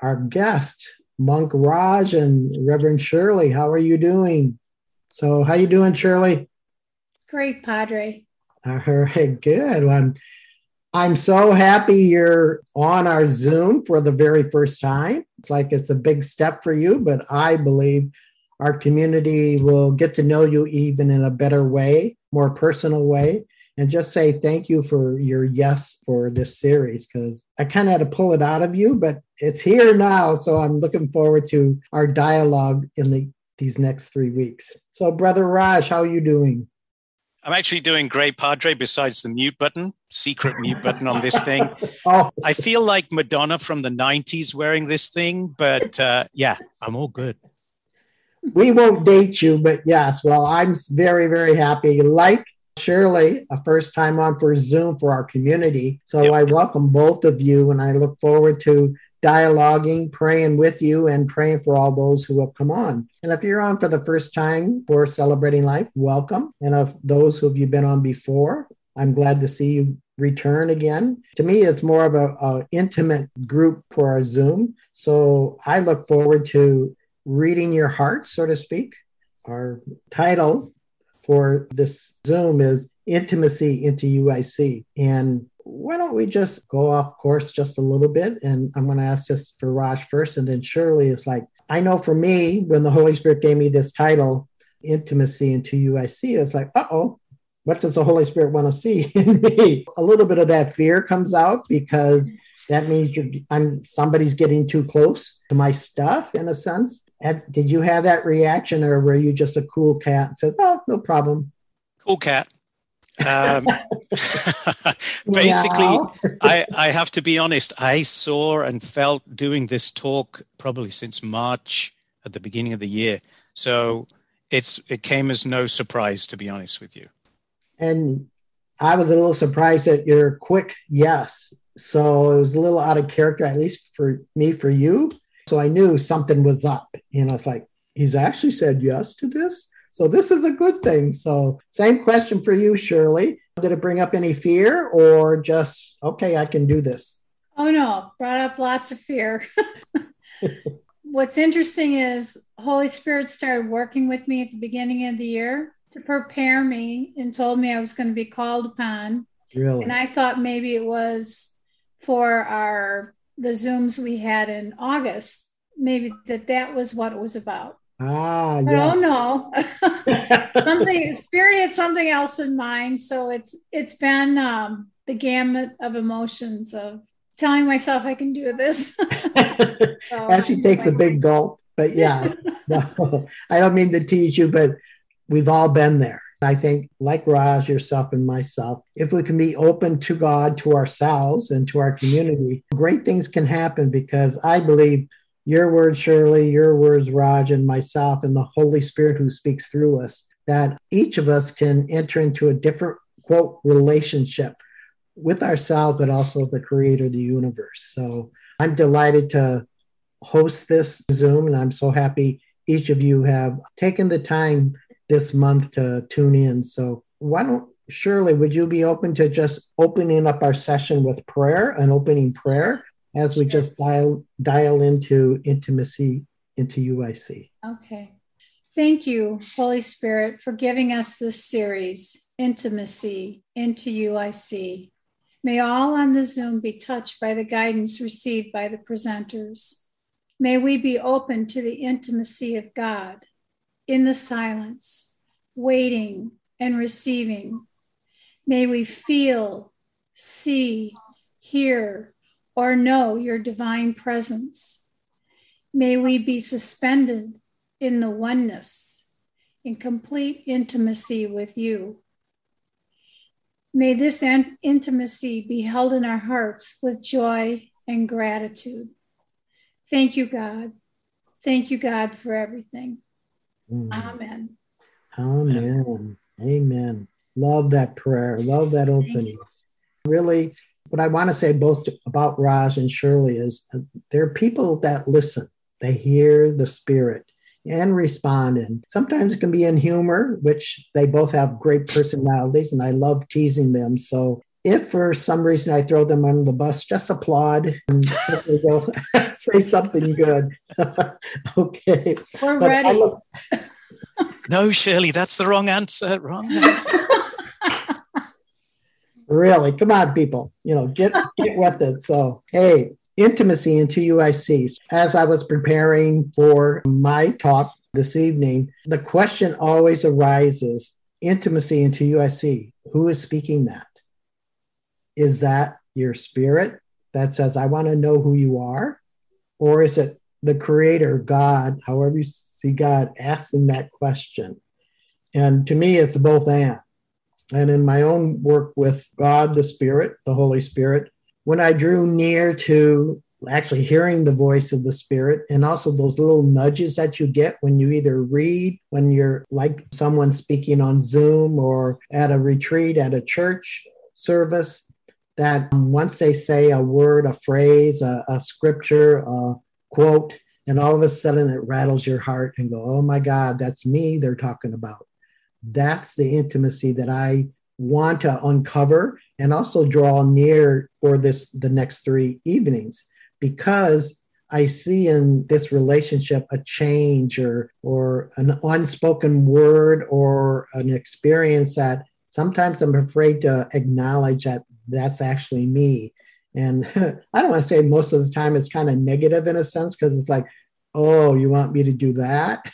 our guest, Monk Raj and Reverend Shirley. How are you doing? So how you doing, Shirley? Great, Padre. All right, good. Well, I'm so happy you're on our Zoom for the very first time. It's like it's a big step for you, but I believe our community will get to know you even in a better way, more personal way. And just say thank you for your yes for this series, because I kind of had to pull it out of you, but it's here now. So I'm looking forward to our dialogue in these next 3 weeks. So Brother Raj, how are you doing? I'm actually doing great, Padre, besides the mute button, secret mute button on this thing. Oh. I feel like Madonna from the 90s wearing this thing, but yeah, I'm all good. We won't date you, but yes, well, I'm very, very happy. Like Shirley, a first time on for Zoom for our community. So Yep. I welcome both of you, and I look forward to dialoguing, praying with you, and praying for all those who have come on. And if you're on for the first time for Celebrating Life, welcome. And of those who have you been on before, I'm glad to see you return again. To me, it's more of a intimate group for our Zoom. So I look forward to reading your heart, so to speak. Our title for this Zoom is Intimacy into UIC. And why don't we just go off course just a little bit? And I'm going to ask just for Raj first, and then Shirley is like, I know for me, when the Holy Spirit gave me this title, Intimacy into UIC, it's like, uh-oh, what does the Holy Spirit want to see in me? A little bit of that fear comes out because that means somebody's getting too close to my stuff in a sense. Did you have that reaction, or were you just a cool cat and says, oh, no problem? Cool cat. Basically, I have to be honest. I saw and felt doing this talk probably since March at the beginning of the year. So it came as no surprise, to be honest with you. And I was a little surprised at your quick yes. So it was a little out of character, at least for me, for you. So I knew something was up. It's like, he's actually said yes to this. So this is a good thing. So same question for you, Shirley. Did it bring up any fear, or just, okay, I can do this? Oh, no, brought up lots of fear. What's interesting is Holy Spirit started working with me at the beginning of the year to prepare me and told me I was going to be called upon. Really? And I thought maybe it was for the Zooms we had in August, maybe that was what it was about. Ah, yeah. yeah. Oh no. Spirit had something else in mind. So it's been the gamut of emotions of telling myself I can do this. As she takes a big gulp. But yeah, no, I don't mean to tease you, but we've all been there. I think, like Raj, yourself, and myself, if we can be open to God, to ourselves, and to our community, great things can happen, because I believe your words, Shirley, your words, Raj, and myself, and the Holy Spirit who speaks through us, that each of us can enter into a different, quote, relationship with ourselves, but also the creator of the universe. So I'm delighted to host this Zoom, and I'm so happy each of you have taken the time this month to tune in. So Shirley, would you be open to just opening up our session with prayer, an opening prayer, as we just dial into intimacy into UIC? Okay. Thank you, Holy Spirit, for giving us this series, Intimacy into UIC. May all on the Zoom be touched by the guidance received by the presenters. May we be open to the intimacy of God in the silence, waiting and receiving. May we feel, see, hear, or know your divine presence. May we be suspended in the oneness, in complete intimacy with you. May this intimacy be held in our hearts with joy and gratitude. Thank you, God. Thank you, God, for everything. Amen. Amen. Amen. Love that prayer. Love that opening. Really, what I want to say both about Raj and Shirley is there are people that listen. They hear the Spirit and respond. And sometimes it can be in humor, which they both have great personalities, and I love teasing them. So if for some reason I throw them under the bus, just applaud and go say something good. Okay. We're ready. No, Shirley, that's the wrong answer. Wrong answer. Really, come on, people. Get with it. So, hey, intimacy into UIC. As I was preparing for my talk this evening, the question always arises: intimacy into UIC. Who is speaking that? Is that your spirit that says, I want to know who you are? Or is it the Creator, God, however you see God, asking that question? And to me, it's both and. And in my own work with God, the Spirit, the Holy Spirit, when I drew near to actually hearing the voice of the Spirit, and also those little nudges that you get when you either read, when you're like someone speaking on Zoom or at a retreat at a church service, that once they say a word, a phrase, a scripture, a quote, and all of a sudden it rattles your heart and go, oh my God, that's me they're talking about. That's the intimacy that I want to uncover and also draw near for the next 3 evenings, because I see in this relationship a change or an unspoken word or an experience that sometimes I'm afraid to acknowledge that that's actually me. And I don't want to say most of the time it's kind of negative in a sense, because it's like, oh, you want me to do that?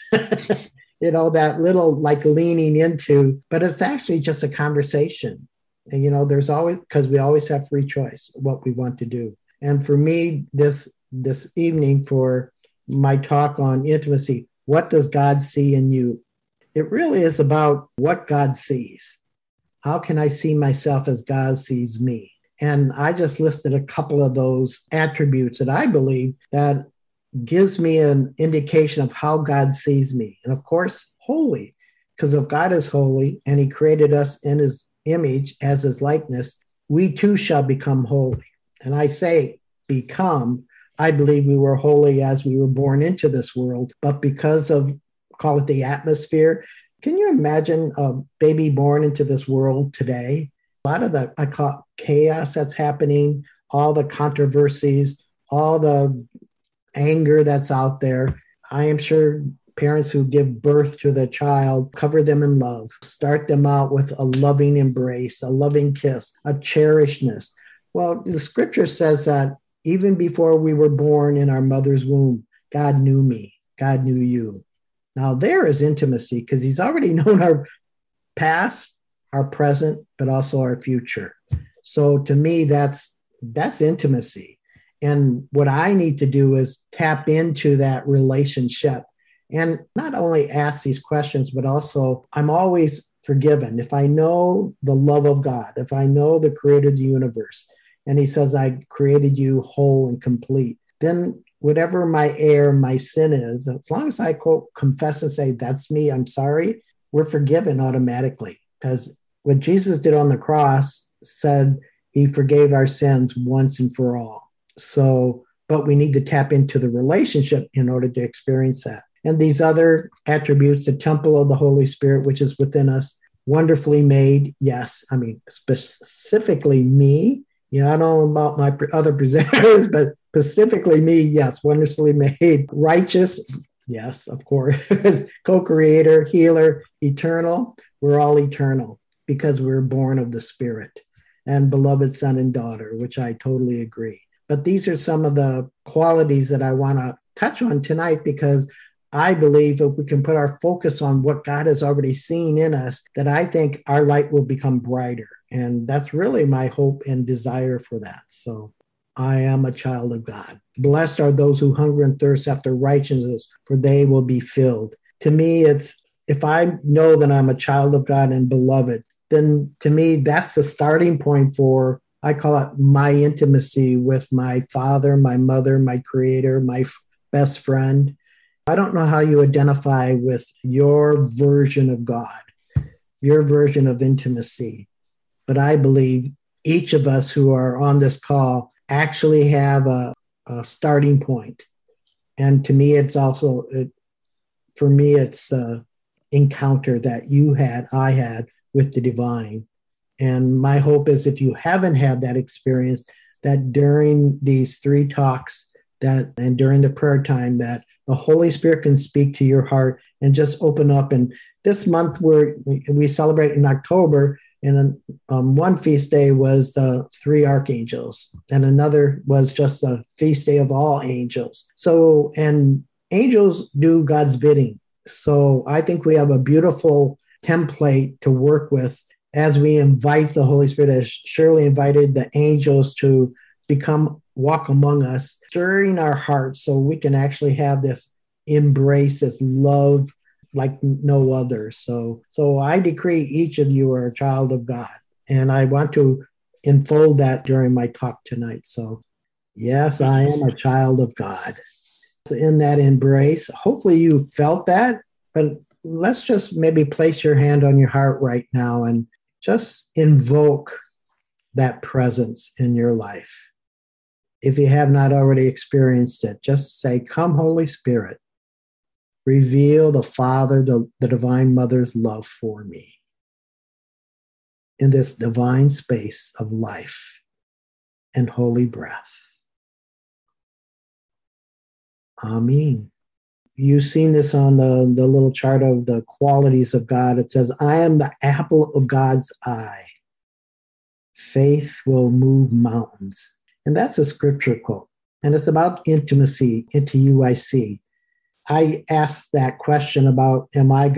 That little like leaning into, but it's actually just a conversation. And, there's always, because we always have free choice what we want to do. And for me, this evening for my talk on intimacy, what does God see in you? It really is about what God sees. How can I see myself as God sees me? And I just listed a couple of those attributes that I believe that gives me an indication of how God sees me. And of course, holy, because if God is holy and he created us in his image as his likeness, we too shall become holy. And I say become, I believe we were holy as we were born into this world, but because of, call it the atmosphere. Can you imagine a baby born into this world today? A lot of the, I call it chaos that's happening, all the controversies, all the anger that's out there. I am sure parents who give birth to their child cover them in love, start them out with a loving embrace, a loving kiss, a cherishedness. Well, the scripture says that even before we were born in our mother's womb, God knew me, God knew you. Now there is intimacy because he's already known our past, our present, but also our future. So to me, that's intimacy. And what I need to do is tap into that relationship and not only ask these questions, but also I'm always forgiven. If I know the love of God, if I know the creator of the universe, and he says, I created you whole and complete, then whatever my error, my sin is, as long as I quote, confess and say, that's me, I'm sorry, we're forgiven automatically. Because what Jesus did on the cross said he forgave our sins once and for all. So, but we need to tap into the relationship in order to experience that. And these other attributes, the temple of the Holy Spirit, which is within us, wonderfully made. Yes. I mean, specifically me. I don't know about my other presenters, but specifically me, yes, wonderfully made. Righteous, yes, of course. Co-creator, healer, eternal. We're all eternal because we're born of the Spirit. And beloved son and daughter, which I totally agree. But these are some of the qualities that I want to touch on tonight, because I believe if we can put our focus on what God has already seen in us, that I think our light will become brighter. And that's really my hope and desire for that. So I am a child of God. Blessed are those who hunger and thirst after righteousness, for they will be filled. To me, it's if I know that I'm a child of God and beloved, then to me, that's the starting point for, I call it my intimacy with my father, my mother, my creator, my best friend. I don't know how you identify with your version of God, your version of intimacy, but I believe each of us who are on this call actually have a starting point. And to me, it's also, for me, it's the encounter that you had, I had with the divine. And my hope is if you haven't had that experience, that during these 3 talks and during the prayer time, that the Holy Spirit can speak to your heart and just open up. And this month we celebrate in October, and one feast day was the 3 archangels, and another was just the feast day of all angels. So, and angels do God's bidding. So I think we have a beautiful template to work with as we invite the Holy Spirit, as Shirley invited the angels to walk among us, stirring our hearts so we can actually have this embrace, this love like no other. So I decree each of you are a child of God. And I want to unfold that during my talk tonight. So yes, I am a child of God. So in that embrace, hopefully you felt that, but let's just maybe place your hand on your heart right now and just invoke that presence in your life. If you have not already experienced it, just say, "Come, Holy Spirit, reveal the Father, the Divine Mother's love for me in this divine space of life and holy breath." Amen. You've seen this on the little chart of the qualities of God. It says, "I am the apple of God's eye. Faith will move mountains." And that's a scripture quote. And it's about intimacy into UIC. I asked that question about, am I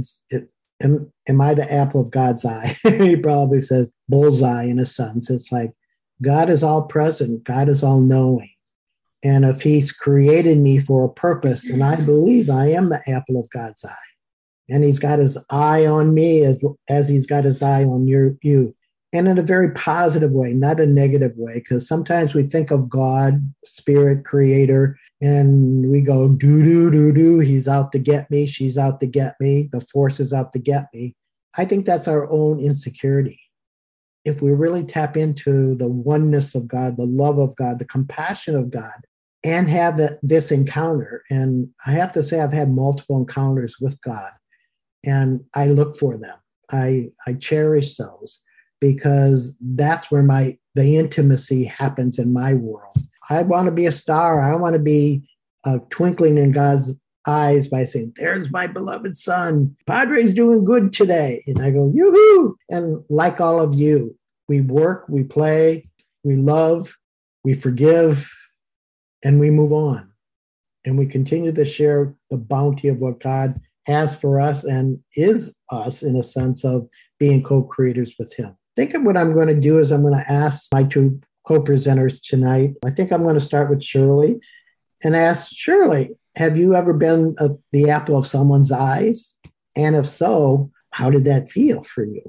the apple of God's eye? He probably says bullseye in a sense. It's like God is all present. God is all knowing. And if he's created me for a purpose, and I believe I am the apple of God's eye, and he's got his eye on me as he's got his eye on you. And in a very positive way, not a negative way, because sometimes we think of God, Spirit, Creator, and we go, do, he's out to get me, she's out to get me, the force is out to get me. I think that's our own insecurity. If we really tap into the oneness of God, the love of God, the compassion of God, and have this encounter, and I have to say I've had multiple encounters with God, and I look for them. I cherish those, because that's where the intimacy happens in my world. I want to be a star. I want to be twinkling in God's eyes by saying, "There's my beloved son. Padre's doing good today." And I go, "Yoo-hoo!" And like all of you, we work, we play, we love, we forgive, and we move on. And we continue to share the bounty of what God has for us and is us in a sense of being co-creators with him. I think what I'm going to do is I'm going to ask my 2 co-presenters tonight. I think I'm going to start with Shirley and ask Shirley, have you ever been the apple of someone's eyes? And if so, how did that feel for you?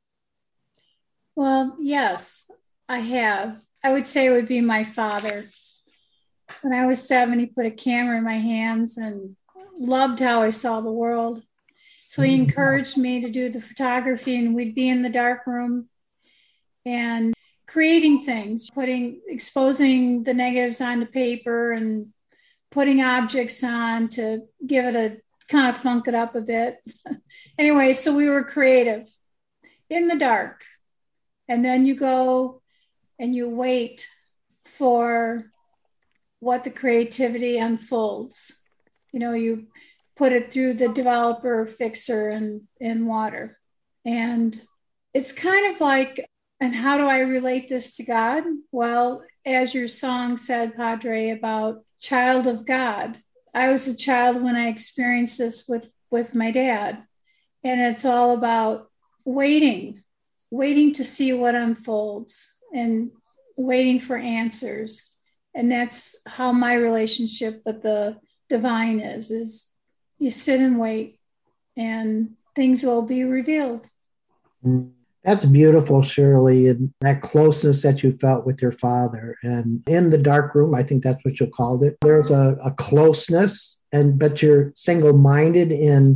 Well, yes, I have. I would say it would be my father. When I was 7, he put a camera in my hands and loved how I saw the world. So he encouraged me to do the photography, and we'd be in the dark room and creating things, exposing the negatives onto paper and putting objects on to give it a kind of funk it up a bit. Anyway, so we were creative in the dark. And then you go and you wait for what the creativity unfolds. You put it through the developer, fixer, and water. And it's kind of like, and how do I relate this to God? Well, as your song said, Padre, about child of God, I was a child when I experienced this with my dad. And it's all about waiting to see what unfolds and waiting for answers. And that's how my relationship with the divine is you sit and wait and things will be revealed. That's beautiful, Shirley, and that closeness that you felt with your father. And in the dark room, I think that's what you called it. There's a closeness, but you're single-minded in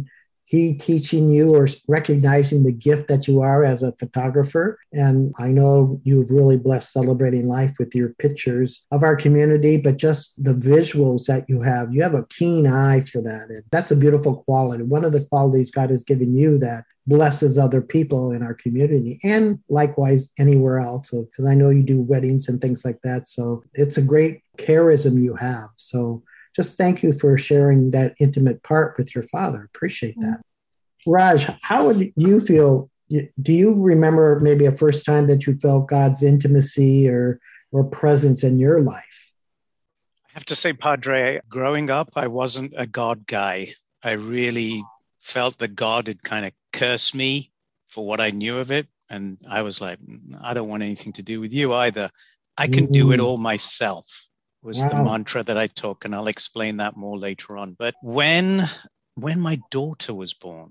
he teaching you or recognizing the gift that you are as a photographer. And I know you've really blessed Celebrating Life with your pictures of our community, but just the visuals that you have. You have a keen eye for that. And that's a beautiful quality. One of the qualities God has given you that blesses other people in our community and likewise anywhere else. So, because I know you do weddings and things like that. So it's a great charism you have. So just thank you for sharing that intimate part with your father. Appreciate that. Raj, how would you feel? Do you remember maybe a first time that you felt God's intimacy or presence in your life? I have to say, Padre, growing up, I wasn't a God guy. I really felt that God had kind of cursed me for what I knew of it. And I was like, I don't want anything to do with you either. I can do it all myself. Was the mantra that I took, and I'll explain that more later on. But when my daughter was born,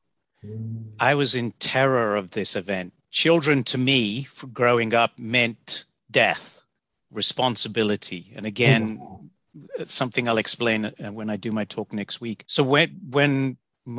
I was in terror of this event. Children to me, for growing up, meant death, responsibility. And again, something I'll explain when I do my talk next week. So when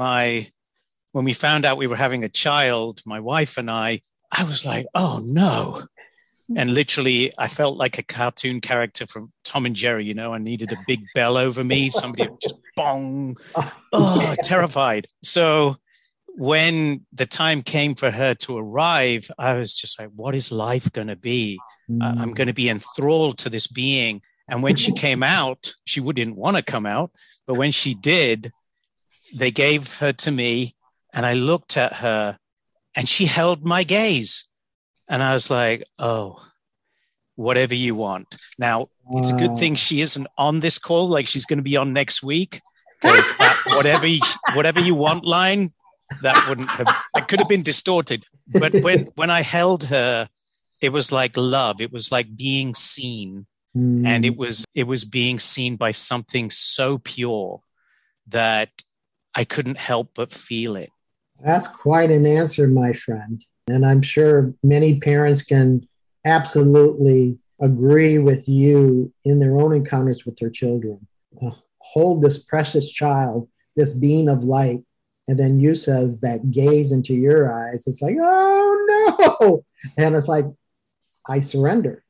we found out we were having a child, my wife and I was like, oh no. And literally, I felt like a cartoon character from Tom and Jerry, you know, I needed a big bell over me. Somebody just bong, terrified. So when the time came for her to arrive, I was just like, what is life going to be? I'm going to be enthralled to this being. And when she came out, she didn't want to come out. But when she did, they gave her to me and I looked at her and she held my gaze. And I was like, oh, whatever you want. Now, it's a good thing she isn't on this call. Like she's going to be on next week. Because that whatever you want line, that could have been distorted. But when I held her, it was like love. It was like being seen. And it was being seen by something so pure that I couldn't help but feel it. That's quite an answer, my friend. And I'm sure many parents can absolutely agree with you in their own encounters with their children. Hold this precious child, this being of light, and then you says that gaze into your eyes. It's like, oh no. And it's like, I surrender.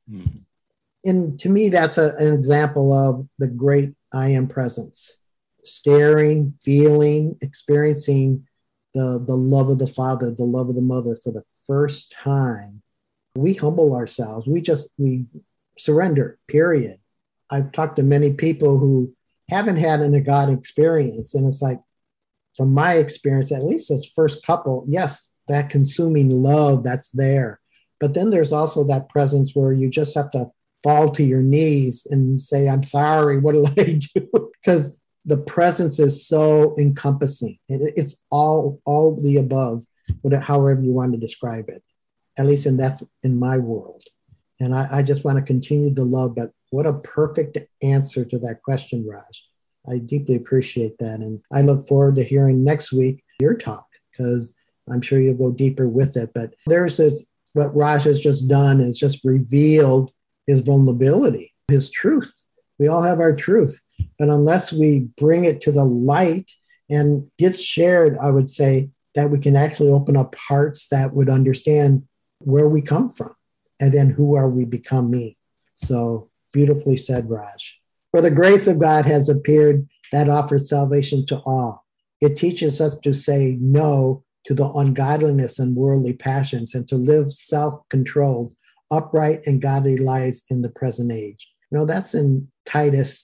And to me, that's an example of the great I am presence. Staring, feeling, experiencing the love of the Father, the love of the Mother for the first time. We humble ourselves. We surrender, period. I've talked to many people who haven't had an God experience. And it's like, from my experience, at least this first couple, yes, that consuming love that's there. But then there's also that presence where you just have to fall to your knees and say, I'm sorry, what did I do? Because the presence is so encompassing. It's all the above, however you want to describe it. At least that's in my world. And I just want to continue the love, but what a perfect answer to that question, Raj. I deeply appreciate that. And I look forward to hearing next week your talk, because I'm sure you'll go deeper with it. But there's this, what Raj has just done is just revealed his vulnerability, his truth. We all have our truth. But unless we bring it to the light and gets shared, I would say that we can actually open up hearts that would understand where we come from and then who are we becoming. So beautifully said, Raj. For the grace of God has appeared that offers salvation to all. It teaches us to say no to the ungodliness and worldly passions and to live self-controlled, upright, and godly lives in the present age. You know, that's in Titus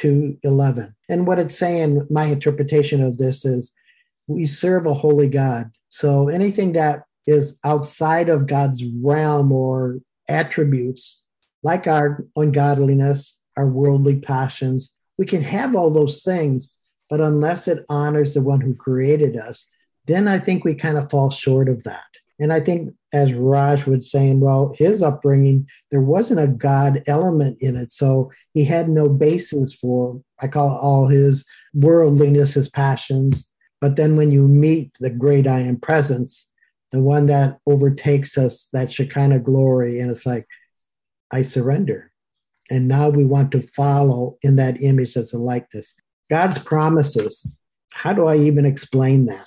2:11. And what it's saying, my interpretation of this is we serve a holy God. So anything that is outside of God's realm or attributes, like our ungodliness, our worldly passions, we can have all those things, but unless it honors the one who created us, then I think we kind of fall short of that. And I think, as Raj was saying, well, his upbringing, there wasn't a God element in it. So he had no basis for, I call it all his worldliness, his passions. But then when you meet the great I am presence, the one that overtakes us, that Shekinah glory, and it's like, I surrender. And now we want to follow in that image as a likeness. God's promises how do I even explain that?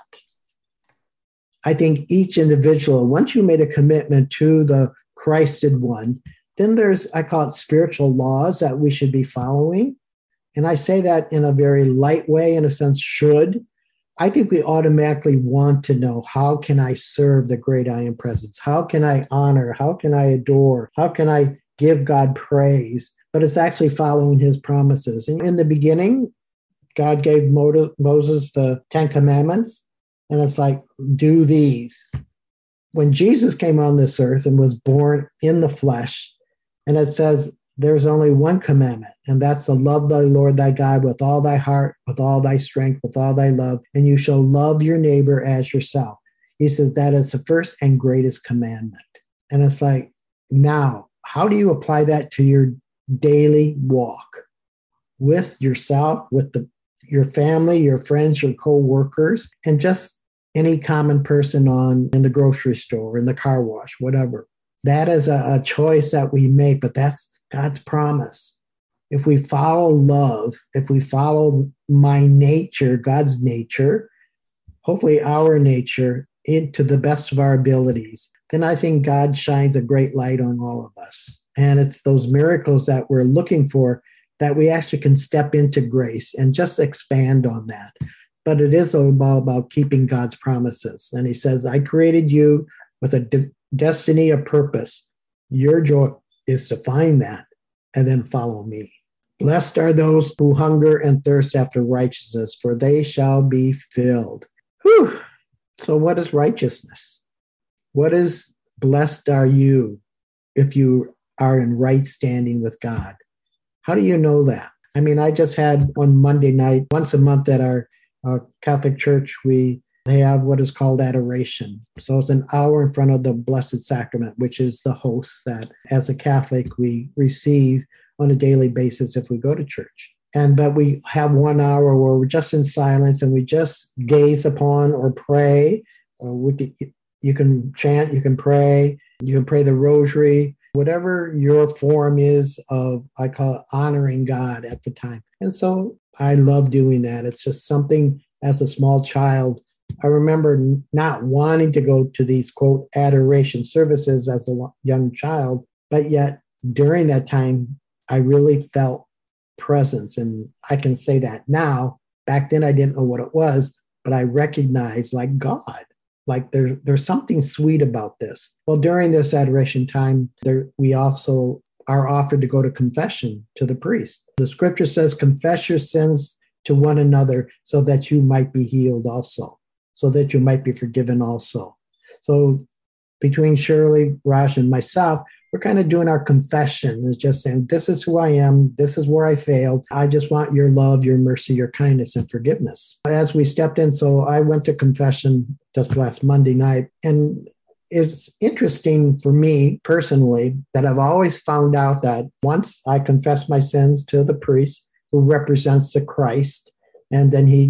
I think each individual, once you made a commitment to the Christed one, then there's, I call it spiritual laws that we should be following. And I say that in a very light way, in a sense, should. I think we automatically want to know, how can I serve the great I am presence? How can I honor? How can I adore? How can I give God praise? But it's actually following his promises. And in the beginning, God gave Moses the 10 commandments, and it's like, do these. When Jesus came on this earth and was born in the flesh, and it says there's only one commandment, and that's to love thy Lord thy God with all thy heart, with all thy strength, with all thy love, and you shall love your neighbor as yourself. He says that is the first and greatest commandment. And it's like, now, how do you apply that to your daily walk with yourself, with your family, your friends, your co-workers, and just any common person in the grocery store, in the car wash, whatever? That is a choice that we make, but that's God's promise. If we follow love, if we follow my nature, God's nature, hopefully our nature, to the best of our abilities, then I think God shines a great light on all of us. And it's those miracles that we're looking for that we actually can step into grace and just expand on that. But it is all about keeping God's promises. And he says, I created you with a destiny, a purpose. Your joy is to find that and then follow me. Blessed are those who hunger and thirst after righteousness, for they shall be filled. Whew. So what is righteousness? What is blessed are you if you are in right standing with God? How do you know that? I mean, I just had on Monday night, once a month at our Catholic church, they have what is called adoration. So it's an hour in front of the Blessed Sacrament, which is the host that as a Catholic we receive on a daily basis if we go to church. But we have 1 hour where we're just in silence and we just gaze upon or pray. You can chant, you can pray the rosary, whatever your form is of, I call it honoring God at the time. And so I love doing that. It's just something as a small child. I remember not wanting to go to these, quote, adoration services as a young child, but yet during that time, I really felt presence. And I can say that now. Back then, I didn't know what it was, but I recognized like God, like there's something sweet about this. Well, during this adoration time, we also are offered to go to confession to the priest. The scripture says, confess your sins to one another so that you might be healed also, so that you might be forgiven also. So between Shirley, Raj, and myself, we're kind of doing our confession. It's just saying, this is who I am. This is where I failed. I just want your love, your mercy, your kindness, and forgiveness. As we stepped in, so I went to confession just last Monday night. And it's interesting for me personally that I've always found out that once I confess my sins to the priest who represents the Christ, and then he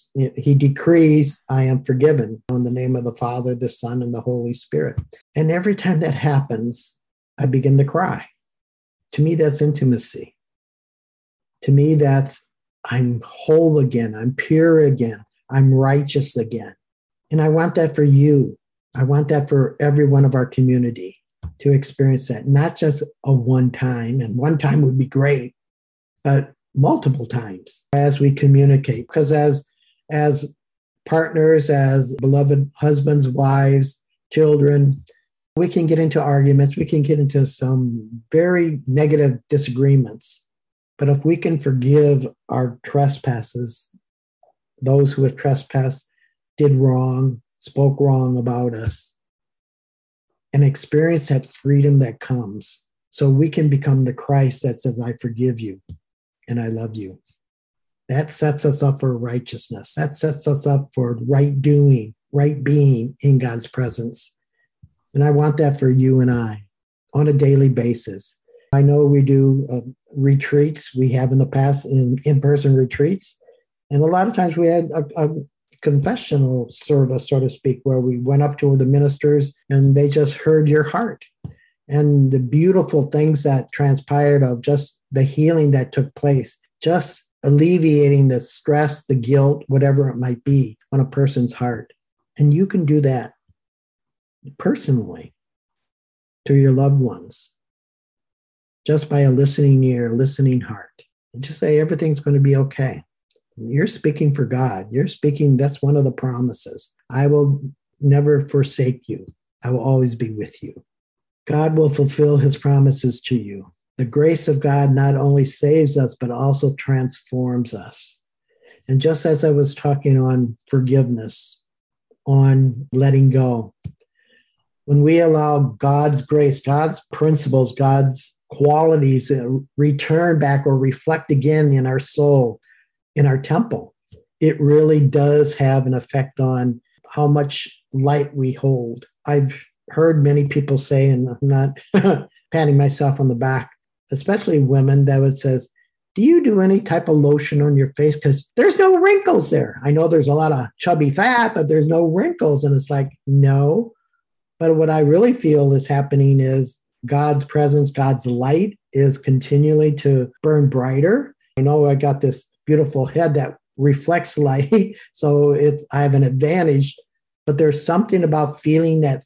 decrees, I am forgiven in the name of the Father, the Son, and the Holy Spirit. And every time that happens, I begin to cry. To me, that's intimacy. To me, that's I'm whole again. I'm pure again. I'm righteous again. And I want that for you. I want that for every one of our community to experience that, not just a one time, and one time would be great, but multiple times as we communicate. Because as partners, as beloved husbands, wives, children, we can get into arguments. We can get into some very negative disagreements. But if we can forgive our trespasses, those who have trespassed, did wrong, spoke wrong about us, and experience that freedom that comes, so we can become the Christ that says, I forgive you and I love you. That sets us up for righteousness. That sets us up for right doing, right being in God's presence. And I want that for you and I on a daily basis. I know we do retreats. We have in the past in-person retreats. And a lot of times we had a confessional service, so to speak, where we went up to the ministers and they just heard your heart. And the beautiful things that transpired of just the healing that took place just alleviating the stress, the guilt, whatever it might be on a person's heart. And you can do that personally to your loved ones just by a listening ear, a listening heart. And just say everything's going to be okay. You're speaking for God. You're speaking, that's one of the promises. I will never forsake you. I will always be with you. God will fulfill his promises to you. The grace of God not only saves us, but also transforms us. And just as I was talking on forgiveness, on letting go, when we allow God's grace, God's principles, God's qualities return back or reflect again in our soul, in our temple, it really does have an effect on how much light we hold. I've heard many people say, and I'm not patting myself on the back, especially women, that would says, do you do any type of lotion on your face? Because there's no wrinkles there. I know there's a lot of chubby fat, but there's no wrinkles. And it's like, no. But what I really feel is happening is God's presence, God's light is continually to burn brighter. I know I got this beautiful head that reflects light, so I have an advantage. But there's something about feeling that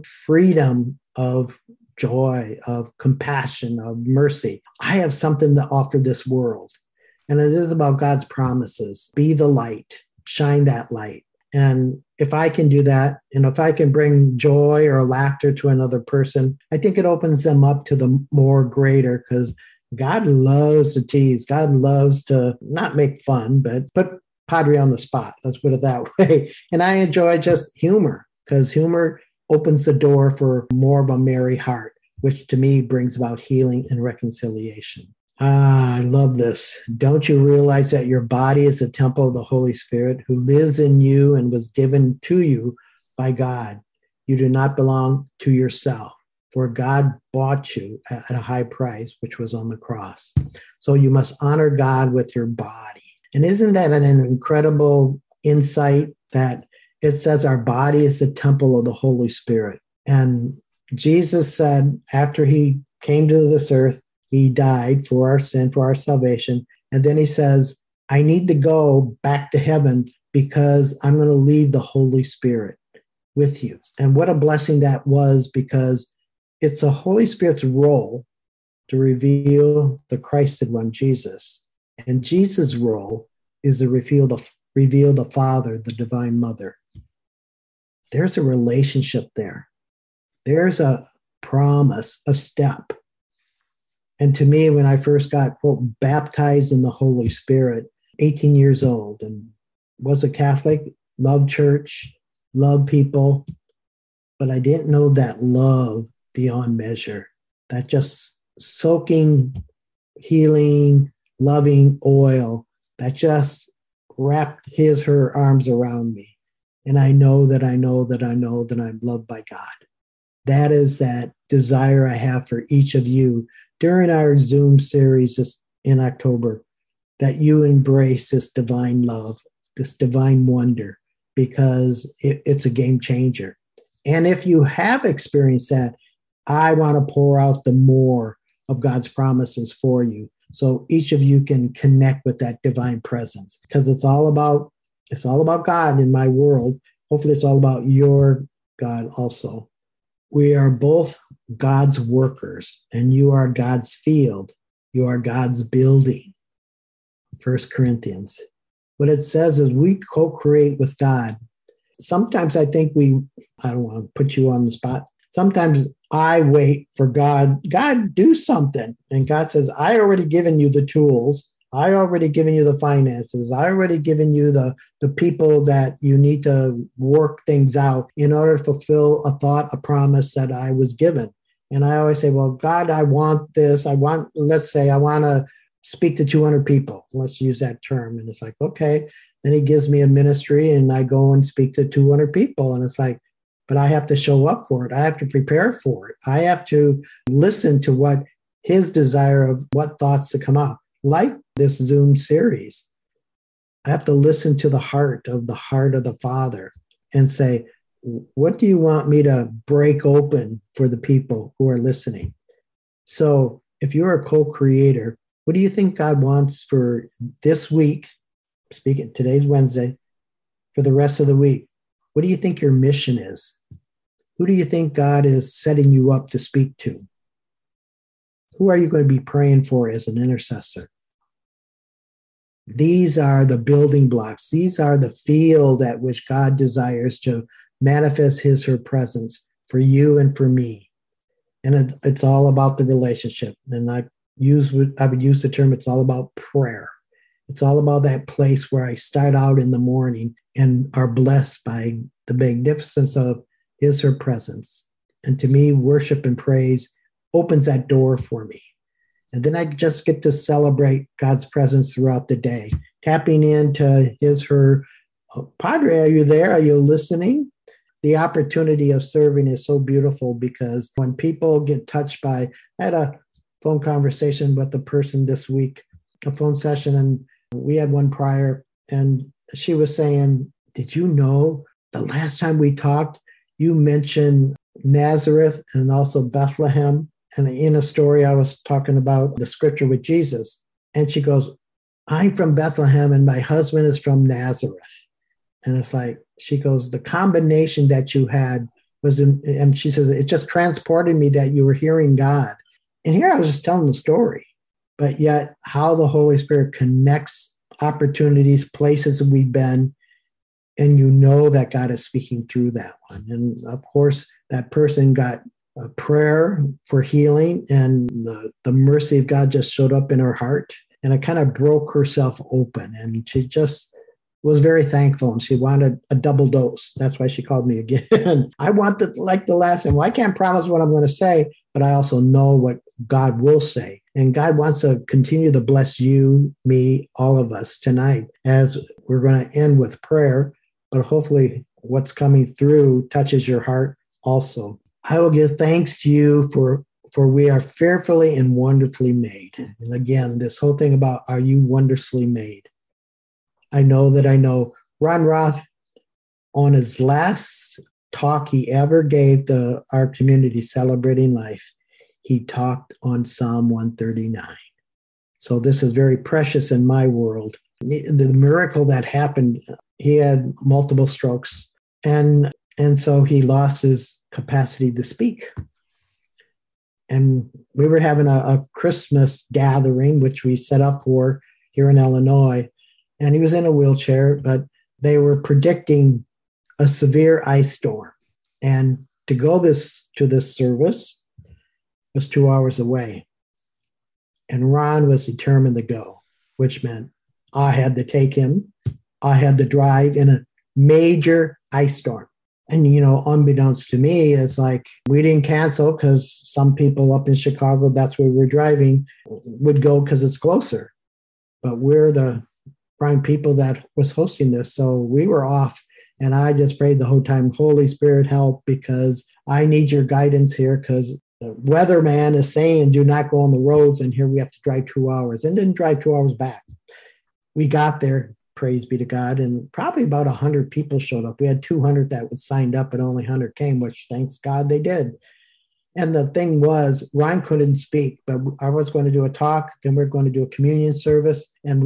freedom of joy, of compassion, of mercy. I have something to offer this world. And it is about God's promises. Be the light, shine that light. And if I can do that, and if I can bring joy or laughter to another person, I think it opens them up to the more greater, because God loves to tease. God loves to not make fun, but put Padre on the spot. Let's put it that way. And I enjoy just humor, because humor opens the door for more of a merry heart, which to me brings about healing and reconciliation. I love this. Don't you realize that your body is a temple of the Holy Spirit who lives in you and was given to you by God? You do not belong to yourself, for God bought you at a high price, which was on the cross. So you must honor God with your body. And isn't that an incredible insight that it says our body is the temple of the Holy Spirit? And Jesus said after he came to this earth, he died for our sin, for our salvation. And then he says, I need to go back to heaven because I'm going to leave the Holy Spirit with you. And what a blessing that was, because it's the Holy Spirit's role to reveal the Christed one, Jesus. And Jesus' role is to reveal the Father, the Divine Mother. There's a relationship there. There's a promise, a step. And to me, when I first got, quote, baptized in the Holy Spirit, 18 years old, and was a Catholic, loved church, loved people, but I didn't know that love beyond measure, that just soaking, healing, loving oil that just wrapped her arms around me. And I know that I'm loved by God. That is that desire I have for each of you during our Zoom series in October, that you embrace this divine love, this divine wonder, because it's a game changer. And if you have experienced that, I want to pour out the more of God's promises for you, so each of you can connect with that divine presence, because it's all about God in my world. Hopefully it's all about your God also. We are both God's workers, and you are God's field. You are God's building. 1 Corinthians. What it says is we co-create with God. Sometimes I think I don't want to put you on the spot. Sometimes I wait for God. God, do something. And God says, I already given you the tools. I already given you the finances. I already given you the people that you need to work things out in order to fulfill a thought, a promise that I was given. And I always say, well, God, I want this. Let's say I want to speak to 200 people. Let's use that term. And it's like, okay. Then he gives me a ministry and I go and speak to 200 people. And it's like, but I have to show up for it. I have to prepare for it. I have to listen to what his desire of what thoughts to come up. Like this Zoom series, I have to listen to the heart of the Father and say, what do you want me to break open for the people who are listening? So if you're a co-creator, What do you think God wants for this week? Speaking, today's Wednesday, for the rest of the week. What do you think your mission is? Who do you think God is setting you up to speak to? Who are you going to be praying for as an intercessor? These are the building blocks. These are the field at which God desires to manifest her presence for you and for me. And it's all about the relationship. And I would use the term, it's all about prayer. It's all about that place where I start out in the morning and are blessed by the magnificence of her presence. And to me, worship and praise opens that door for me. And then I just get to celebrate God's presence throughout the day, tapping into her. Padre, are you there? Are you listening? The opportunity of serving is so beautiful, because when people get touched by, I had a phone conversation with a person this week, a phone session, and we had one prior, and she was saying, did you know the last time we talked, you mentioned Nazareth and also Bethlehem? And in a story, I was talking about the scripture with Jesus. And she goes, I'm from Bethlehem and my husband is from Nazareth. And it's like, she goes, the combination that you had was and she says, it just transported me that you were hearing God. And here I was just telling the story, but yet how the Holy Spirit connects opportunities, places that we've been, and you know that God is speaking through that one. And of course, that person got a prayer for healing, and the mercy of God just showed up in her heart, and it kind of broke herself open, and she just was very thankful, and she wanted a double dose. That's why she called me again. I want to, like the last time, well, I can't promise what I'm going to say, but I also know what God will say. And God wants to continue to bless you, me, all of us tonight, as we're going to end with prayer, but hopefully what's coming through touches your heart also. I will give thanks to you for we are fearfully and wonderfully made. And again, this whole thing about, are you wonderfully made? I know Ron Roth, on his last talk he ever gave to our community celebrating life, he talked on Psalm 139. So this is very precious in my world. The miracle that happened, he had multiple strokes, and so he lost his capacity to speak. And we were having a Christmas gathering, which we set up for here in Illinois. And he was in a wheelchair, but they were predicting a severe ice storm. And to go to this service was 2 hours away. And Ron was determined to go, which meant I had to take him. I had to drive in a major ice storm. And, unbeknownst to me, it's like we didn't cancel because some people up in Chicago, that's where we're driving, would go because it's closer. But we're the prime people that was hosting this. So we were off. And I just prayed the whole time, Holy Spirit, help, because I need your guidance here, because the weatherman is saying do not go on the roads. And here we have to drive 2 hours, and didn't drive 2 hours back. We got there. Praise be to God. And probably about 100 people showed up. We had 200 that was signed up, and only 100 came, which thanks God they did. And the thing was, Ryan couldn't speak, but I was going to do a talk. Then we're going to do a communion service. And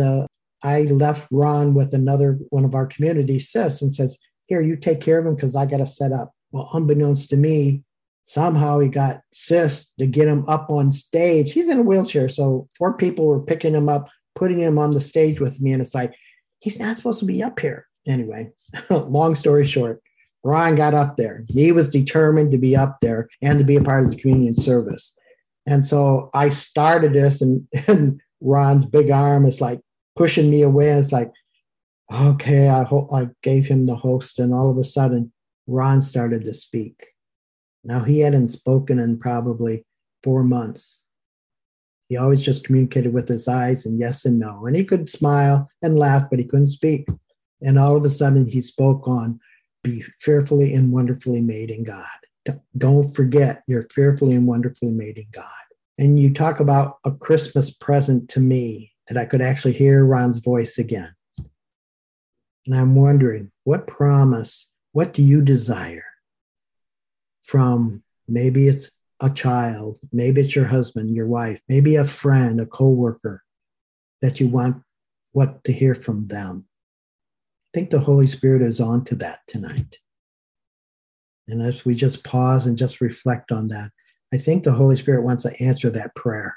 I left Ron with another one of our community sis and says, here, you take care of him because I got to set up. Well, unbeknownst to me, somehow he got sis to get him up on stage. He's in a wheelchair. So 4 people were picking him up, putting him on the stage with me. And it's like, he's not supposed to be up here. Anyway, long story short, Ron got up there. He was determined to be up there and to be a part of the communion service. And so I started this, and Ron's big arm is like pushing me away. And it's like, okay, I gave him the host. And all of a sudden, Ron started to speak. Now, he hadn't spoken in probably 4 months. He always just communicated with his eyes and yes and no. And he could smile and laugh, but he couldn't speak. And all of a sudden, he spoke on, be fearfully and wonderfully made in God. Don't forget, you're fearfully and wonderfully made in God. And you talk about a Christmas present to me, that I could actually hear Ron's voice again. And I'm wondering, what promise, what do you desire from, maybe it's a child, maybe it's your husband, your wife, maybe a friend, a coworker that you want what to hear from them. I think the Holy Spirit is on to that tonight. And as we just pause and just reflect on that, I think the Holy Spirit wants to answer that prayer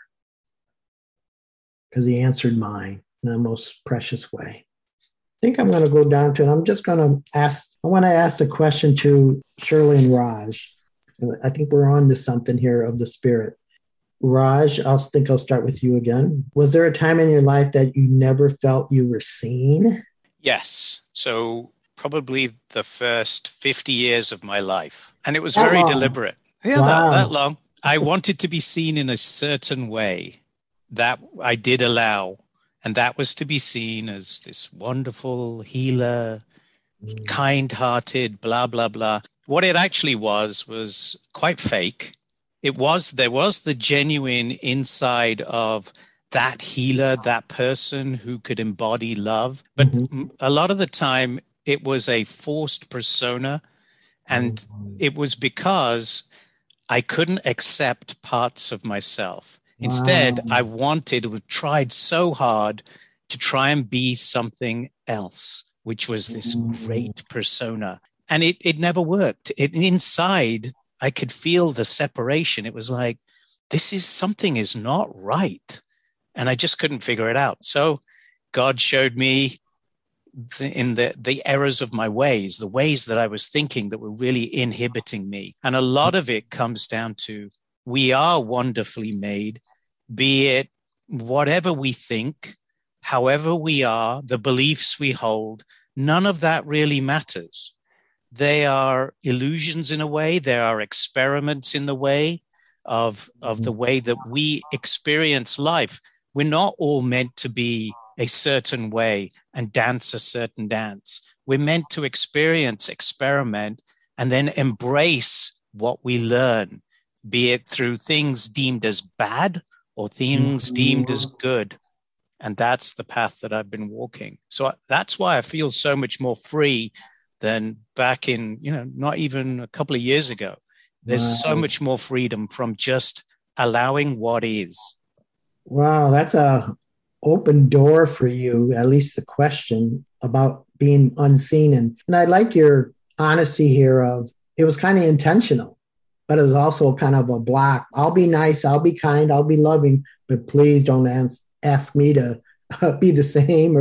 because he answered mine in the most precious way. I think I'm going to go down to, and I'm just going to ask, I want to ask a question to Shirley and Raj. I think we're on to something here of the Spirit. Raj, I'll start with you again. Was there a time in your life that you never felt you were seen? Yes. So probably the first 50 years of my life. And it was very deliberate. Yeah, wow. that long. I wanted to be seen in a certain way that I did allow. And that was to be seen as this wonderful healer, kind-hearted, blah, blah, blah. What it actually was quite fake. There was the genuine inside of that healer, that person who could embody love. But a lot of the time, it was a forced persona. And it was because I couldn't accept parts of myself. Instead, I tried so hard to try and be something else, which was this great persona. And it never worked. Inside, I could feel the separation. It was like, something is not right. And I just couldn't figure it out. So God showed me in the errors of my ways, the ways that I was thinking that were really inhibiting me. And a lot of it comes down to, we are wonderfully made, be it whatever we think, however we are, the beliefs we hold, none of that really matters. They are illusions in a way. There are experiments in the way of the way that we experience life. We're not all meant to be a certain way and dance a certain dance. We're meant to experience, experiment, and then embrace what we learn, be it through things deemed as bad or things deemed as good. And that's the path that I've been walking. So that's why I feel so much more free than back in, not even a couple of years ago. There's so much more freedom from just allowing what is. Wow, that's a open door for you, at least the question about being unseen. And I like your honesty here of it was kind of intentional, but it was also kind of a block. I'll be nice, I'll be kind, I'll be loving, but please don't ask me to be the same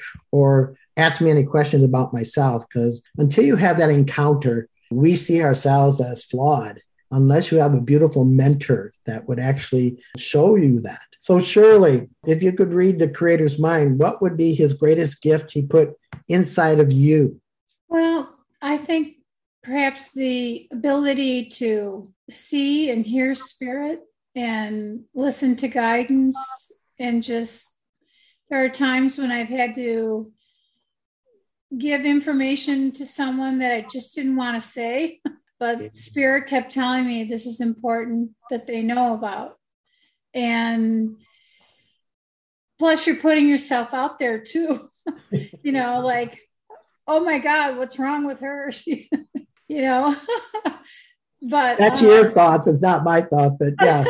or ask me any questions about myself, because until you have that encounter, we see ourselves as flawed unless you have a beautiful mentor that would actually show you that. So Shirley, if you could read the Creator's mind, what would be his greatest gift he put inside of you? Well, I think perhaps the ability to see and hear spirit and listen to guidance, and just there are times when I've had to give information to someone that I just didn't want to say, but Spirit kept telling me this is important that they know about. And plus you're putting yourself out there too, like, oh my God, what's wrong with her? But that's your thoughts. It's not my thoughts, but yeah.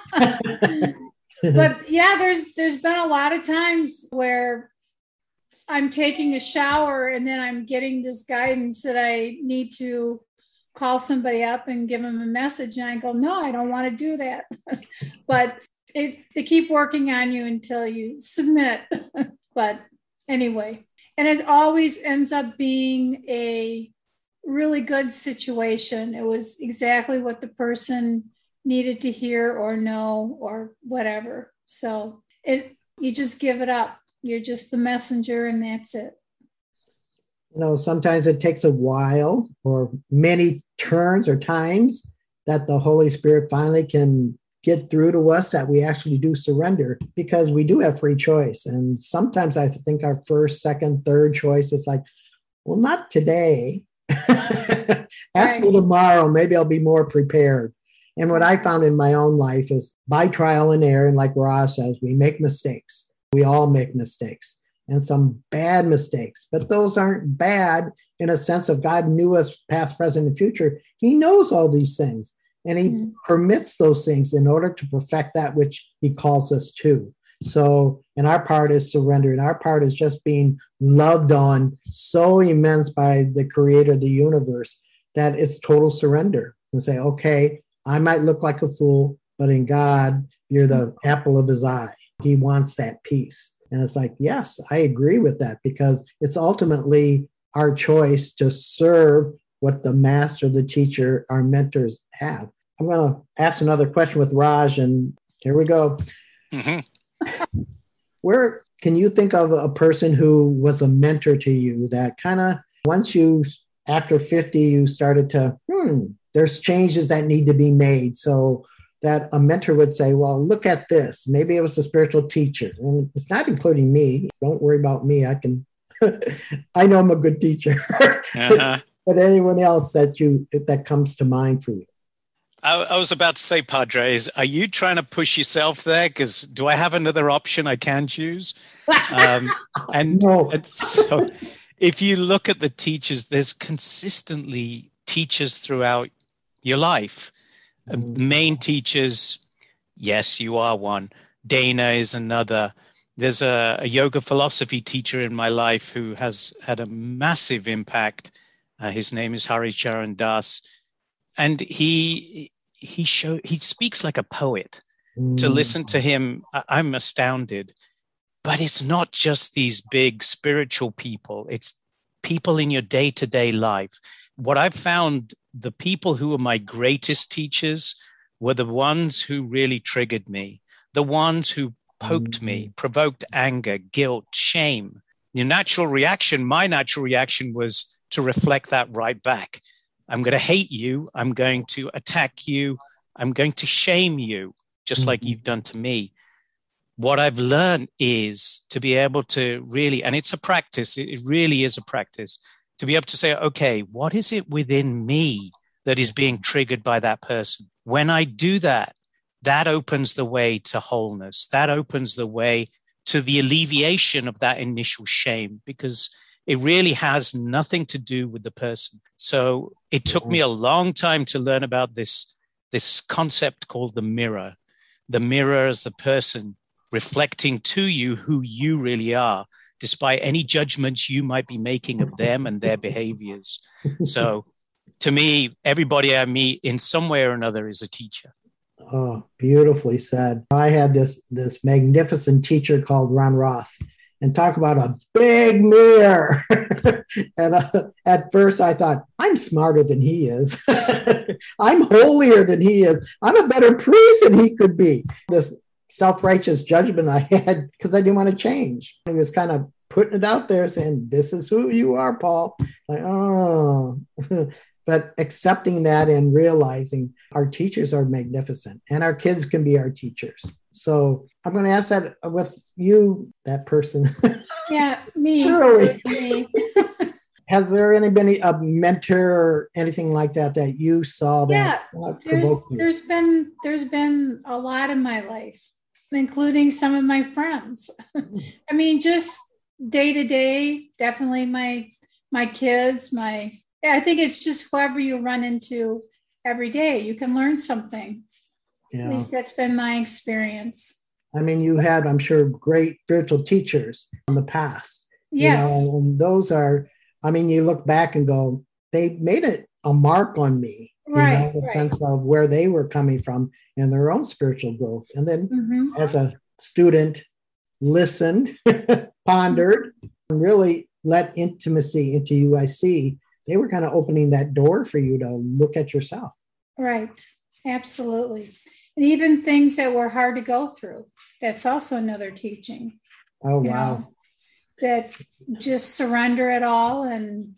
But yeah, there's been a lot of times where I'm taking a shower and then I'm getting this guidance that I need to call somebody up and give them a message. And I go, no, I don't want to do that. But they keep working on you until you submit. But anyway, and it always ends up being a really good situation. It was exactly what the person needed to hear or know or whatever. So you just give it up. You're just the messenger and that's it. Sometimes it takes a while or many turns or times that the Holy Spirit finally can get through to us, that we actually do surrender, because we do have free choice. And sometimes I think our first, second, third choice is like, well, not today. Ask me tomorrow. Maybe I'll be more prepared. And what I found in my own life is by trial and error, and like Ross says, we make mistakes. We all make mistakes, and some bad mistakes, but those aren't bad in a sense of God knew us past, present, and future. He knows all these things. And he permits those things in order to perfect that which he calls us to. So, and our part is surrender. And our part is just being loved on so immense by the creator of the universe that it's total surrender. And say, okay, I might look like a fool, but in God, you're the apple of his eye. He wants that peace. And it's like, yes, I agree with that, because it's ultimately our choice to serve what the master, the teacher, our mentors have. I'm going to ask another question with Raj, and here we go. Mm-hmm. Where can you think of a person who was a mentor to you that kind of, once you, after 50, you started to, there's changes that need to be made. So that a mentor would say, well, look at this. Maybe it was a spiritual teacher. And it's not including me. Don't worry about me. I can, I know I'm a good teacher. Uh-huh. But anyone else that comes to mind for you? I was about to say, Padres, are you trying to push yourself there? Because do I have another option I can choose? No. And so if you look at the teachers, there's consistently teachers throughout your life. Main teachers, yes, you are one. Dana is another. There's a yoga philosophy teacher in my life who has had a massive impact. His name is Hari Charan Das. And he speaks like a poet. To listen to him, I'm astounded. But it's not just these big spiritual people. It's people in your day-to-day life. What I've found, the people who were my greatest teachers were the ones who really triggered me, the ones who poked me, provoked anger, guilt, shame. My natural reaction was to reflect that right back. I'm going to hate you. I'm going to attack you. I'm going to shame you, just like you've done to me. What I've learned is to be able to really, and it's a practice, it really is a practice, to be able to say, okay, what is it within me that is being triggered by that person? When I do that, that opens the way to wholeness. That opens the way to the alleviation of that initial shame, because it really has nothing to do with the person. So it took me a long time to learn about this concept called the mirror. The mirror is the person reflecting to you who you really are, despite any judgments you might be making of them and their behaviors. So to me, everybody I meet in some way or another is a teacher. Oh, beautifully said. I had this magnificent teacher called Ron Roth, and talk about a big mirror. And at first I thought, I'm smarter than he is. I'm holier than he is. I'm a better priest than he could be. This self-righteous judgment I had because I didn't want to change. He was kind of putting it out there saying, this is who you are, Paul. Like, oh. But accepting that and realizing our teachers are magnificent and our kids can be our teachers. So I'm going to ask that with you, that person. Yeah, me. Surely. Me. Has there been a mentor or anything like that you saw that provoked you? There's been a lot in my life, including some of my friends. I mean, just day to day, definitely my kids, I think it's just whoever you run into every day, you can learn something. Yeah. At least that's been my experience. I mean, you had, I'm sure, great spiritual teachers in the past. Yes. And those are, I mean, you look back and go, they made a mark on me, right, in the sense of where they were coming from and their own spiritual growth. And then as a student, listened, pondered, and really let intimacy into UIC. They were kind of opening that door for you to look at yourself. Right. Absolutely. And even things that were hard to go through. That's also another teaching. Oh, wow. That just surrender it all and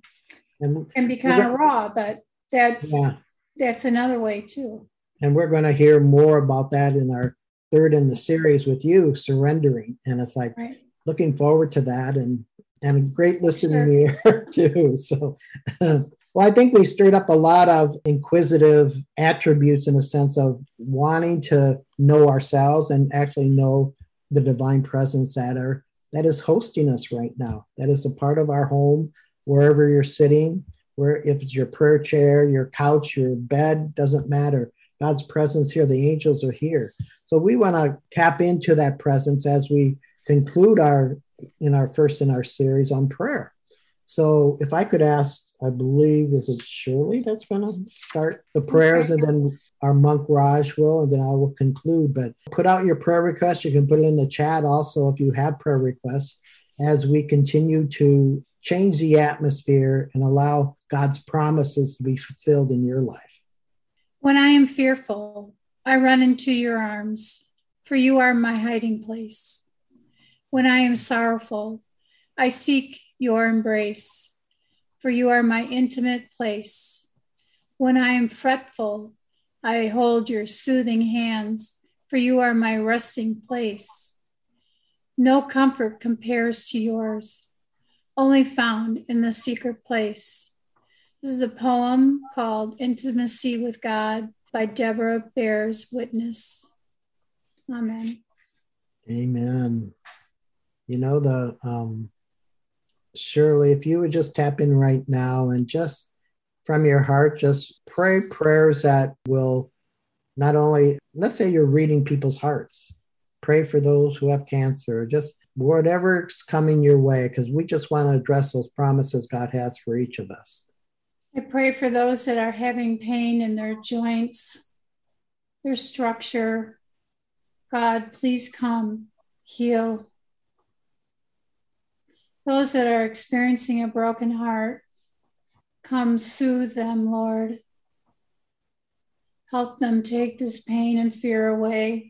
be kind of raw, but that's another way too. And we're going to hear more about that in our third in the series with you, surrendering. And it's like looking forward to that and great listening here too. So, well, I think we stirred up a lot of inquisitive attributes in a sense of wanting to know ourselves and actually know the divine presence that is hosting us right now. That is a part of our home, wherever you're sitting. where if it's your prayer chair, your couch, your bed, doesn't matter. God's presence here, the angels are here. So we want to tap into that presence as we conclude our series on prayer. So if I could ask, I believe, is it Shirley that's going to start the prayers, and then our monk Raj will, and then I will conclude. But put out your prayer requests. You can put it in the chat also if you have prayer requests, as we continue to change the atmosphere and allow God's promises to be fulfilled in your life. When I am fearful, I run into your arms, for you are my hiding place. When I am sorrowful, I seek your embrace, for you are my intimate place. When I am fretful, I hold your soothing hands, for you are my resting place. No comfort compares to yours, only found in the secret place. This is a poem called Intimacy with God by Deborah Bears Witness. Amen. Amen. Shirley, if you would just tap in right now and just from your heart, just pray prayers that will not only, let's say you're reading people's hearts, pray for those who have cancer, just whatever's coming your way, because we just want to address those promises God has for each of us. I pray for those that are having pain in their joints, their structure. God, please come, heal. Those that are experiencing a broken heart, come soothe them, Lord. Help them take this pain and fear away.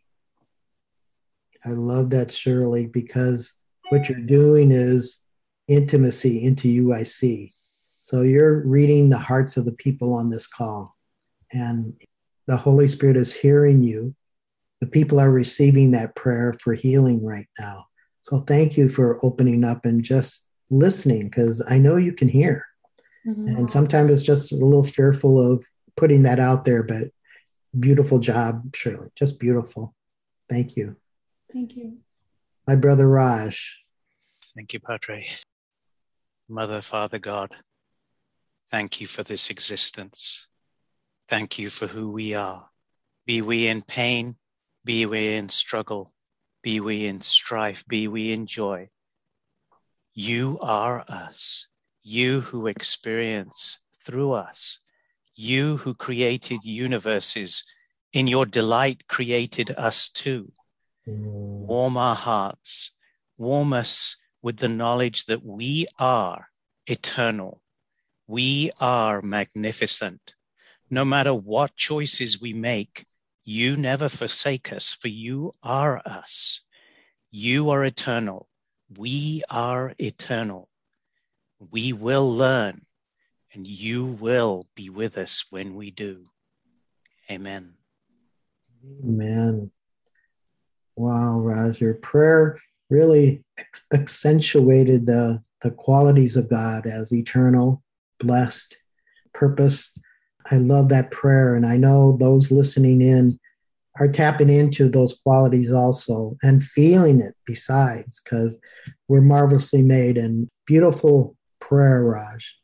I love that, Shirley, because what you're doing is intimacy into UIC. So you're reading the hearts of the people on this call, and the Holy Spirit is hearing you. The people are receiving that prayer for healing right now. So thank you for opening up and just listening, because I know you can hear. Mm-hmm. And sometimes it's just a little fearful of putting that out there, but beautiful job, Shirley. Just beautiful. Thank you. Thank you. My brother Raj. Thank you, Padre. Mother, Father, God, thank you for this existence. Thank you for who we are. Be we in pain, be we in struggle, be we in strife, be we in joy. You are us. You who experience through us. You who created universes, in your delight created us too. Warm our hearts. Warm us with the knowledge that we are eternal. We are magnificent. No matter what choices we make, you never forsake us, for you are us. You are eternal. We are eternal. We will learn, and you will be with us when we do. Amen. Amen. Wow, Raj, your prayer really accentuated the qualities of God as eternal, blessed, purpose. I love that prayer, and I know those listening in are tapping into those qualities also and feeling it besides, because we're marvelously made. And beautiful prayer, Raj.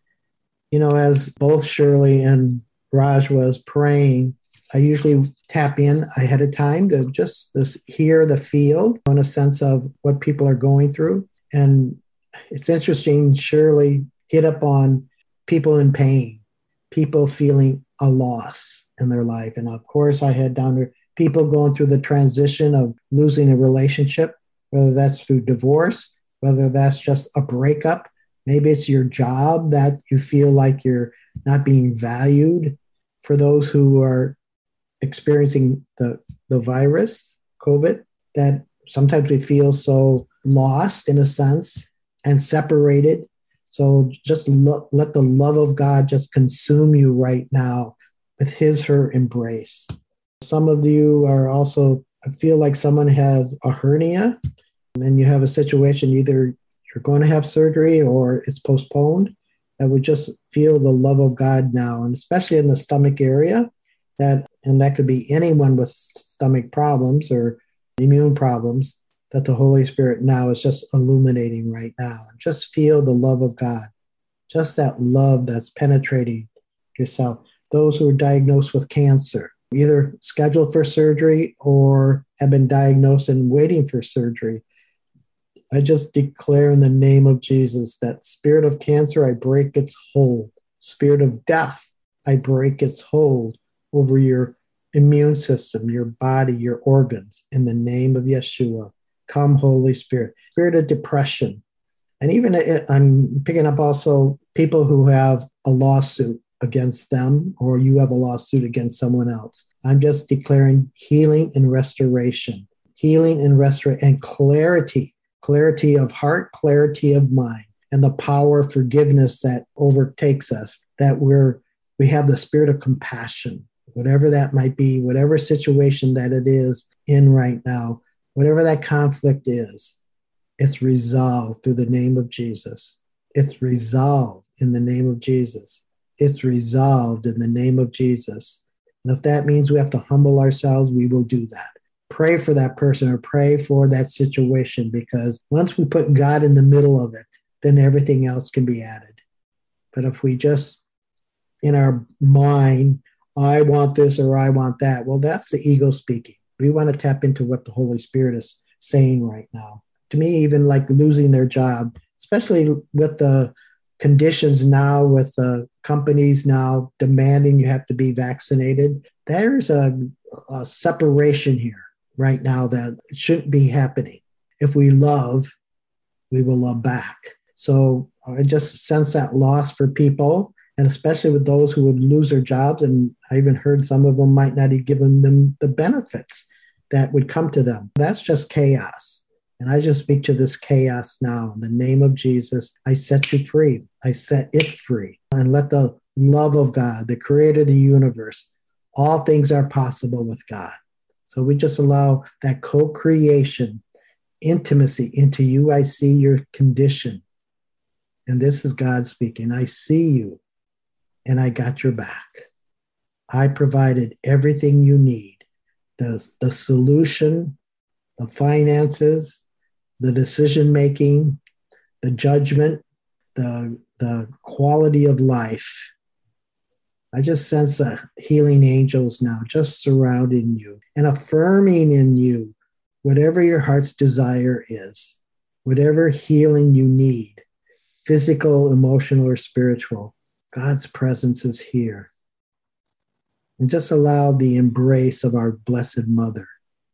As both Shirley and Raj was praying, I usually tap in ahead of time to just hear the field in a sense of what people are going through. And it's interesting, Shirley hit up on people in pain, people feeling a loss in their life. And of course, I had down to people going through the transition of losing a relationship, whether that's through divorce, whether that's just a breakup. Maybe it's your job that you feel like you're not being valued. For those who are experiencing the virus, COVID, that sometimes we feel so lost in a sense and separated. So just let the love of God just consume you right now with her embrace. Some of you are also, I feel like someone has a hernia and you have a situation, either you're going to have surgery or it's postponed, that would just feel the love of God now, and especially in the stomach area, and that could be anyone with stomach problems or immune problems, that the Holy Spirit now is just illuminating right now. And just feel the love of God just that love that's penetrating yourself. Those who are diagnosed with cancer, either scheduled for surgery or have been diagnosed and waiting for surgery, I just declare in the name of Jesus that spirit of cancer, I break its hold. Spirit of death, I break its hold over your immune system, your body, your organs, in the name of Yeshua. Come, Holy Spirit. Spirit of depression. And even I'm picking up also people who have a lawsuit against them, or you have a lawsuit against someone else. I'm just declaring healing and restoration. Healing and restoration and clarity. Clarity of heart, clarity of mind, and the power of forgiveness that overtakes us, that we have the spirit of compassion, whatever that might be, whatever situation that it is in right now, whatever that conflict is, it's resolved through the name of Jesus. It's resolved in the name of Jesus. It's resolved in the name of Jesus. And if that means we have to humble ourselves, we will do that. Pray for that person or pray for that situation, because once we put God in the middle of it, then everything else can be added. But if we just, in our mind, I want this or I want that, well, that's the ego speaking. We want to tap into what the Holy Spirit is saying right now. To me, even like losing their job, especially with the conditions now, with the companies now demanding you have to be vaccinated, there's a separation here right now that shouldn't be happening. If we love, we will love back. So I just sense that loss for people, and especially with those who would lose their jobs. And I even heard some of them might not have given them the benefits that would come to them. That's just chaos. And I just speak to this chaos now. In the name of Jesus, I set you free. I set it free. And let the love of God, the creator of the universe, all things are possible with God. So we just allow that co-creation, intimacy into you. I see your condition. And this is God speaking. I see you, and I got your back. I provided everything you need. The solution, the finances, the decision-making, the judgment, the quality of life. I just sense the healing angels now just surrounding you and affirming in you whatever your heart's desire is, whatever healing you need, physical, emotional, or spiritual. God's presence is here. And just allow the embrace of our Blessed Mother.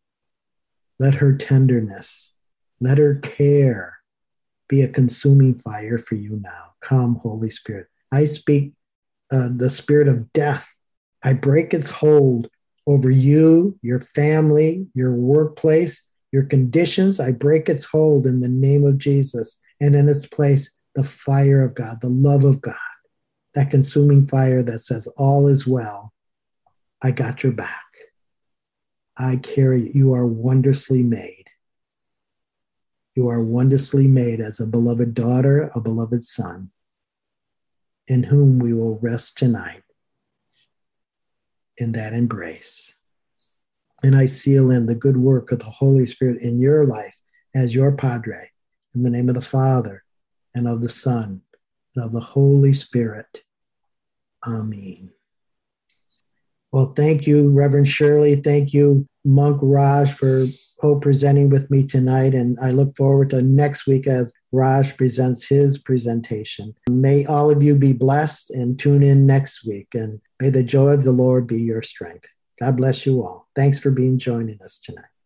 Let her tenderness, let her care be a consuming fire for you now. Come, Holy Spirit. I speak the spirit of death. I break its hold over you, your family, your workplace, your conditions. I break its hold in the name of Jesus. And in its place, the fire of God, the love of God, that consuming fire that says, all is well. I got your back. I carry you. You are wondrously made. You are wondrously made as a beloved daughter, a beloved son, in whom we will rest tonight in that embrace. And I seal in the good work of the Holy Spirit in your life as your Padre, in the name of the Father and of the Son and of the Holy Spirit. Amen. Well, thank you, Reverend Shirley. Thank you, Monk Raj, for co-presenting with me tonight. And I look forward to next week as Raj presents his presentation. May all of you be blessed and tune in next week. And may the joy of the Lord be your strength. God bless you all. Thanks for joining us tonight.